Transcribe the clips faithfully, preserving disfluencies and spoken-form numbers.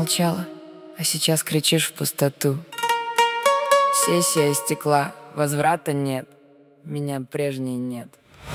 молчала, а сейчас кричишь в пустоту. Сессия стекла, возврата нет, меня прежней нет.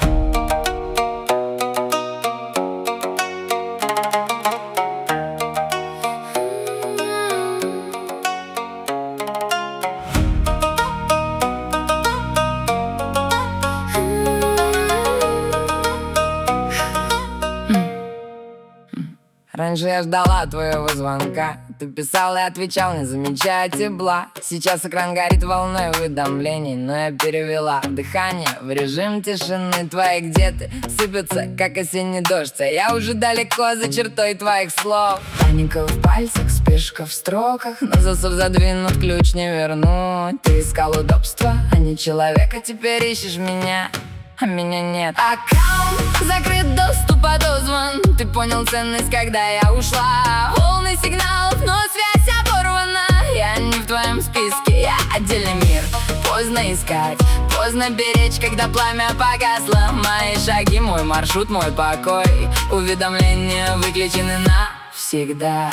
Раньше я ждала твоего звонка, ты писал и отвечал, не замечая тепла. Сейчас экран горит волной уведомлений, но я перевела дыхание в режим тишины. Твои где-то сыпятся, как осенний дождь, а я уже далеко за чертой твоих слов. Паника в пальцах, спешка в строках, но засов задвинут, ключ не вернуть. Ты искал удобства, а не человека, теперь ищешь меня, а меня нет. Аккаунт закрыт, доступ отозван. Ты понял ценность, когда я ушла. Полный сигналов, но связь оборвана. Я не в твоем списке, я отдельный мир. Поздно искать, поздно беречь, когда пламя погасло. Мои шаги, мой маршрут, мой покой. Уведомления выключены навсегда.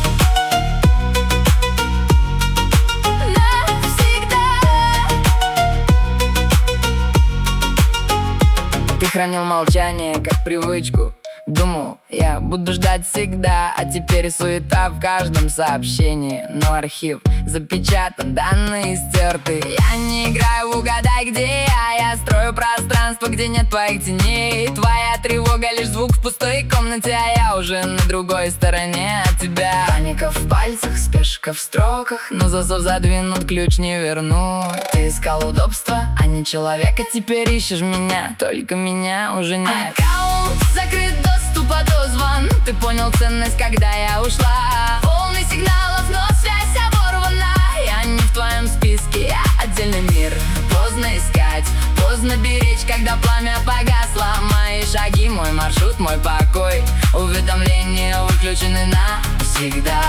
Ты хранил молчание, как привычку. Думал, я буду ждать всегда, а теперь суета в каждом сообщении. Но архив запечатан, данные стерты. Я не играю в угадай, где я. Я строю пространство, где нет твоих теней. Твоя тревога лишь звук в пустой комнате, а я уже на другой стороне от тебя. Паника в пальцах, спешка в строках, но засов задвинут, ключ не вернуть. Ты искал удобства, а не человека, теперь ищешь меня, только меня уже нет. Аккаунт закрыт, доступ отозван. Ты понял ценность, когда я ушла. Полный сигналов, но связь оборвана. Я не в твоем списке, я отдельный мир. Поздно искать, поздно беречь, когда пламя погасло. Мои шаги, мой маршрут, мой покой. Уведомления выключены навсегда.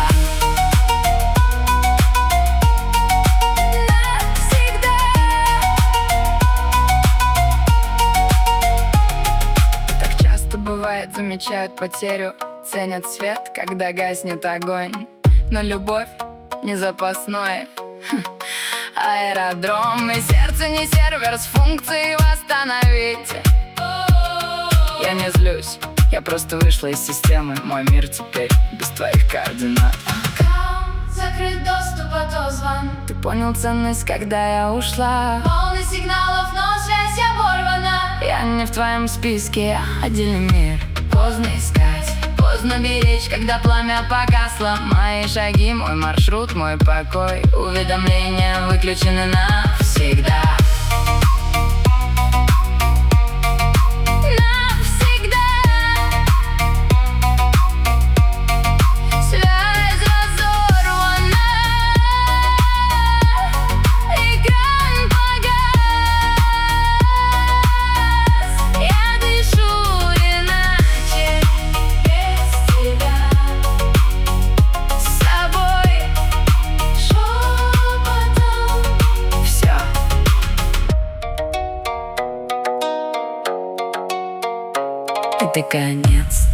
Бывает, замечают потерю, ценят свет, когда гаснет огонь. Но любовь не запасной аэродром, и сердце не сервер с функцией восстановить. Я не злюсь, я просто вышла из системы. Мой мир теперь без твоих координат. Аккаунт закрыт, доступ отозван. Ты понял ценность, когда я ушла. Полный сигналов, но связь оборвана. Я не в твоем списке, я отдельный мир. Поздно искать, поздно беречь, когда пламя погасло. Мои шаги, мой маршрут, мой покой. Уведомления выключены навсегда. Это конец.